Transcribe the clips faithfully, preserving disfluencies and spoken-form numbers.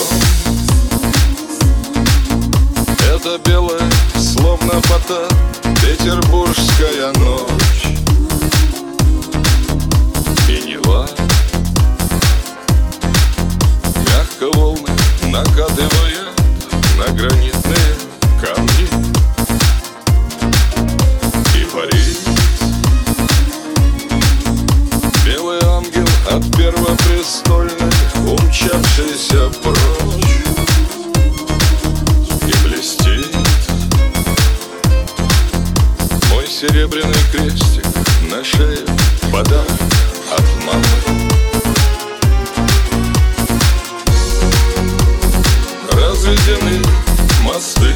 Это белая, словно фата, петербургская ночь. И Нева, мягко волны накатывает на гранитные камни. И парит белый ангел от первопрестольной, умчавшийся прочь. И блестит мой серебряный крестик на шее, подарок от мамы. Разведены мосты,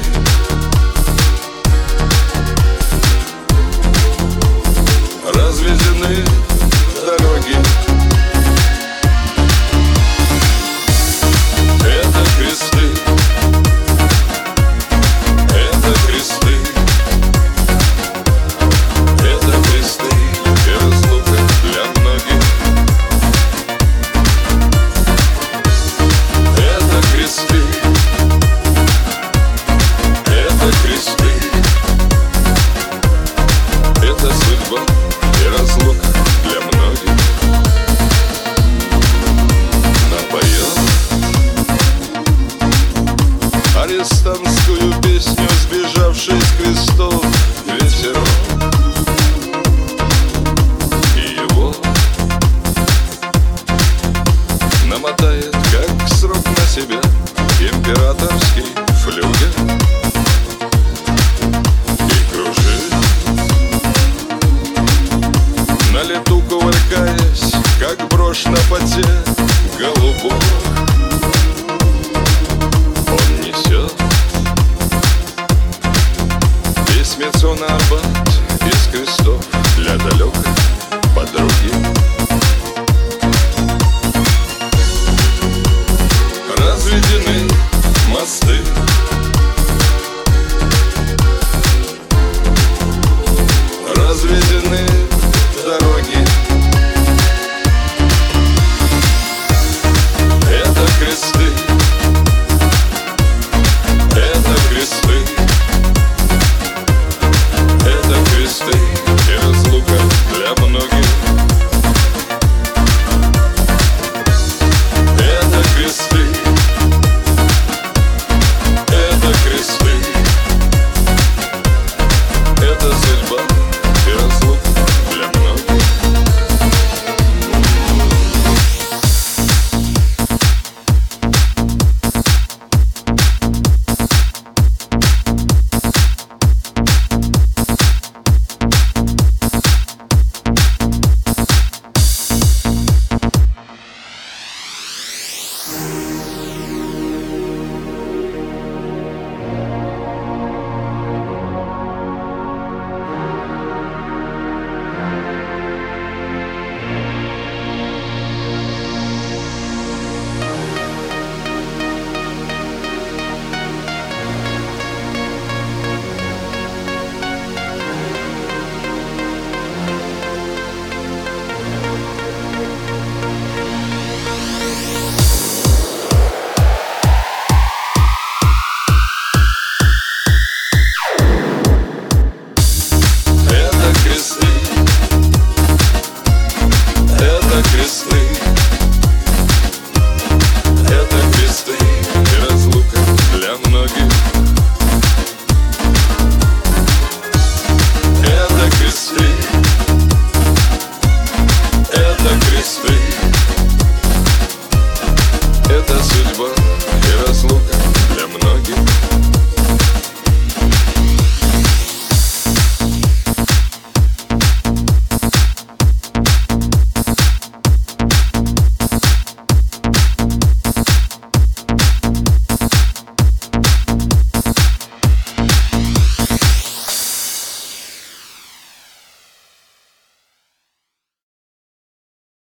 разведены дороги. Это кресты, это кресты, это кресты и разлука для многих. Это кресты, это кресты, это судьба и разлука для многих. Напоем арестантскую песню сбежавший с крестов ветерок. И его намотает, как срок, на себя